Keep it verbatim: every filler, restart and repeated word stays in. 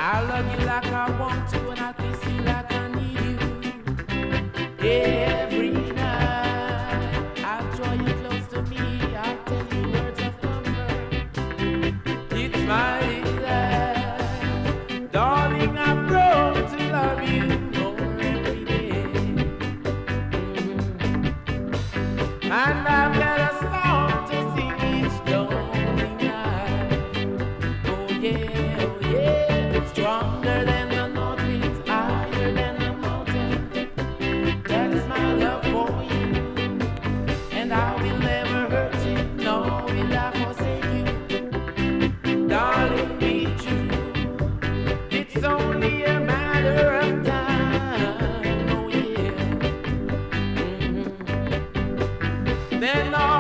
I love you like I want to, and I kiss you like I need you. Every night I'll draw you close to me. I'll tell you words of comfort. It's my desire, darling. I've grown to love you more every day. Mm-hmm. And I've got a song to sing each lonely night. Oh yeah, oh yeah, stronger than the north winds, higher than the mountain. That is my love for you, and I will never hurt you, nor will I forsake you. Darling, be true. It's only a matter of time. Oh yeah. Mm-hmm. Then all